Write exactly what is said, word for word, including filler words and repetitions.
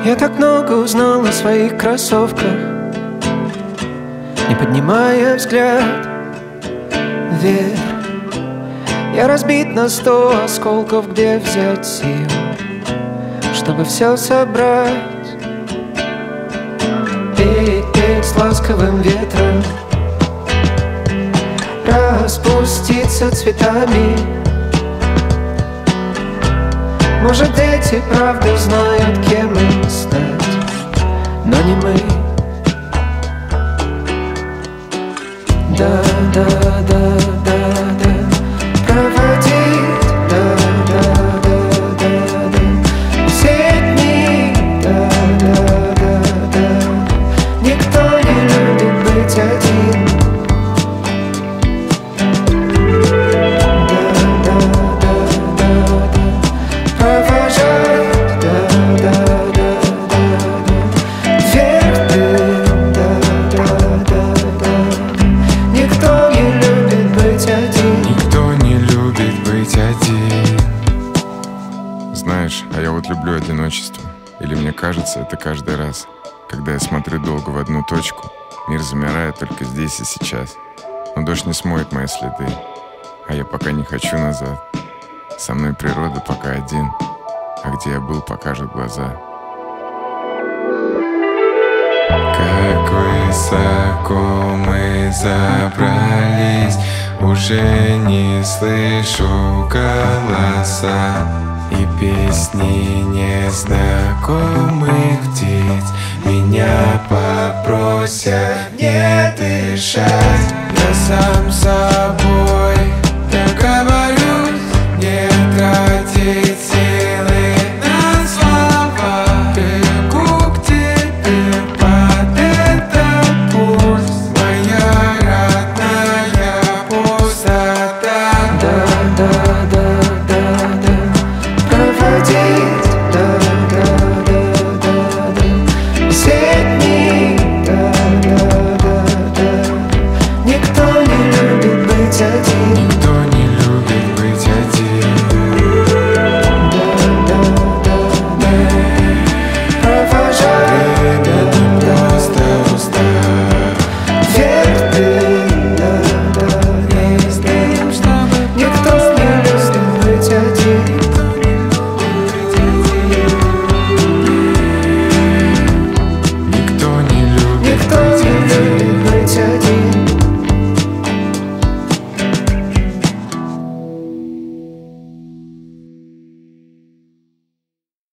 Я так много узнал о своих кроссовках, не поднимая взгляд вверх. Я разбит на сто осколков, где взять сил, чтобы все собрать. Петь, петь с ласковым ветром, распуститься цветами. Может, эти правды знают, кем им стать, но не мы. Да, да, да, да, да. Проводить, да, да, да, да, да. Все дни, да, да, да, да. Никто не любит быть один. Знаешь, а я вот люблю одиночество. Или мне кажется, это каждый раз, когда я смотрю долго в одну точку, мир замирает только здесь и сейчас. Но дождь не смоет мои следы, а я пока не хочу назад. Со мной природа пока один, а где я был, покажут глаза. Как высоко мы забрались, уже не слышу голоса и песни незнакомых птиц. Меня попросят не дышать. Я сам собой договорюсь не тратить силы на слова. Бегу к тебе под этот пульс, моя родная пустота. Да, да, да, да, да. Проводить, да, да, да, да, да. Все дни, да, да, да, да. Никто не любит быть один. Никто не любит быть один. Да, да, да, да. Провожай, Время не просто устав. вверх ты.